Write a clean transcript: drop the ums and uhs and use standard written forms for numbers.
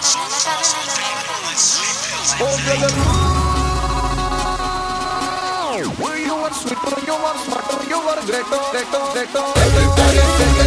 Oh, brother. You are sweet, you are smart, you are great, great, great. Everybody sing